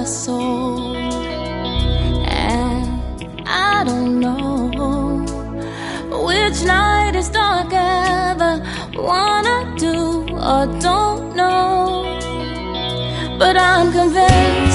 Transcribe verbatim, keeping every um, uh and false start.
my soul. And I don't know which night is darker, the one I do or don't know. But I'm convinced